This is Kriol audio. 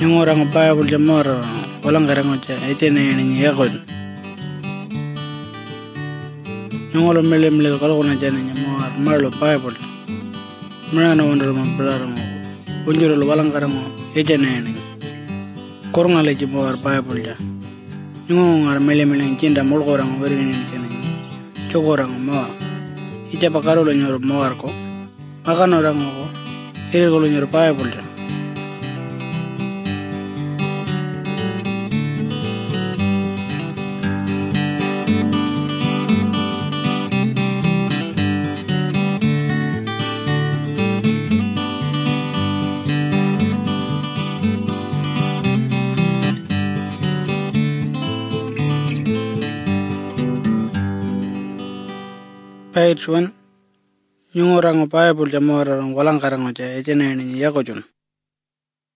Nyungorang Bible jamor walang garang cha etene ni yakon. Nyungolo mele kalona jana nyamor marlo Bible. Mrana wonder mambramo. Unjuro walang garang etene ni. Korona le jamor Bible ja. Nyungar mele cinta mulkorang werin ni chene. Chokorang mor. Icha pakaro lo nyor mor ko. Makan orang ko. Ire ko lo nyor Bible ja. Page 1 Nyungorang Bible jamor walang karang cha etene ni yakojun.